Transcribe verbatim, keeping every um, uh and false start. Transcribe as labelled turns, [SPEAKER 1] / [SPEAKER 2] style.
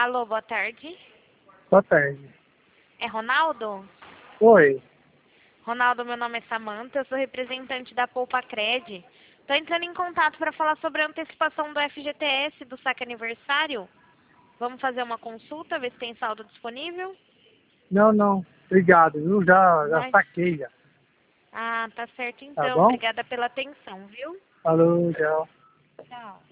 [SPEAKER 1] Alô, boa tarde.
[SPEAKER 2] Boa tarde.
[SPEAKER 1] É Ronaldo?
[SPEAKER 2] Oi.
[SPEAKER 1] Ronaldo, meu nome é Samanta, eu sou representante da Poupa Cred. Estou entrando em contato para falar sobre a antecipação do F G T S do saque aniversário. Vamos fazer uma consulta, ver se tem saldo disponível?
[SPEAKER 2] Não, não. Obrigado, viu? Já, já
[SPEAKER 1] Mas...
[SPEAKER 2] saquei já.
[SPEAKER 1] Ah, tá certo
[SPEAKER 2] Tá
[SPEAKER 1] então.
[SPEAKER 2] bom?
[SPEAKER 1] Obrigada pela atenção, viu?
[SPEAKER 2] Falou, tchau.
[SPEAKER 1] Tchau.